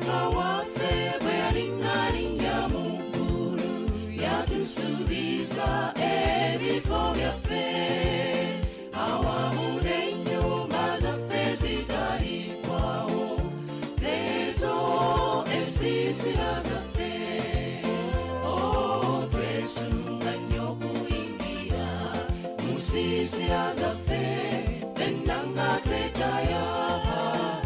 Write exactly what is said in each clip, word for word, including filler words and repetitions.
Mukama waffe bwe yalingalinnya mu ggulu yatusuubiza ebifo byaffe awamu n'ennyumba zaffe zitalikwawo zeezo ensiisira zaffe. Oh, twesunga nnyo okuyingira mu nsiisira zaffe ffenna nga twetayaba.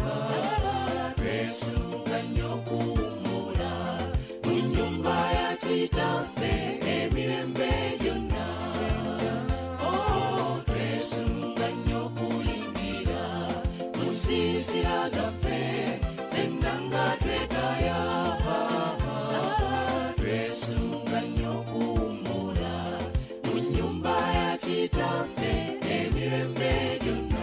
Twesunga nnyo okuwummula mu nnyumba ya kitaffe emirembe gyonna. Oh, twesunga nnyo okuyingira mu nsiisira zaffe ffenna nga twetayaba. Twesunga nnyo okuwummula mu nnyumba ya kitaffe emirembe gyonna.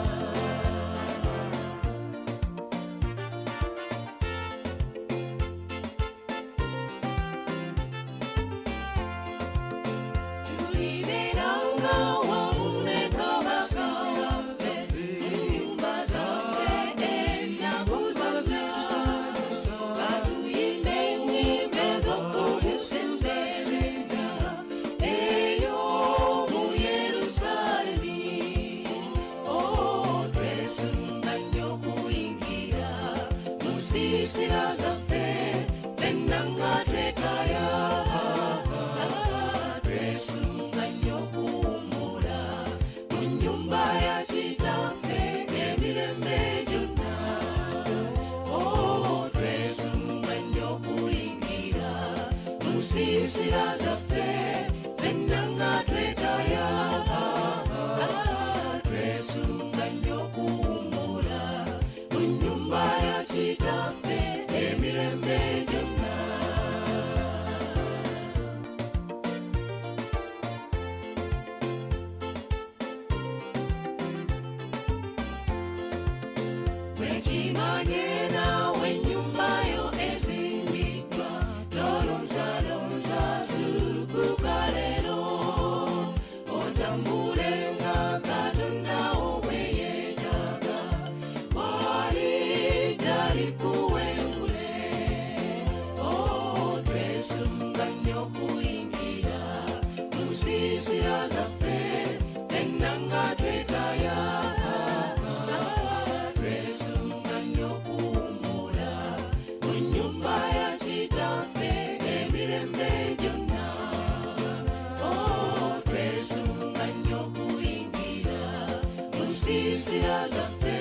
Ensiisira zaffe ffenna nga twetayaba. Twesunga nnyo okuwummula mu nnyumba ya kitaffe emirembe gyonna. Oh, twesunga nnyo okuyingira mu nsiisira zaffe ffenna nga twetayaba. Twesunga nnyo okuwummula mu nnyumba ya kitaffe emirembe gyonna. Wekimanye naawe ennyumba yo ezimbiddwa tolonzalonza zuukuka leero otambulenga Katonda wo bwe yeetaaga wali talikuwengule. Oh, twesunga nnyo okuyingira mu nsiisira zaffe ffenna nga twetayaba. Twesunga nnyo okuwummula mu nnyumba ya kitaffe emirembe gyonna. Oh, twesunga nnyo okuyingira mu nsiisira zaffe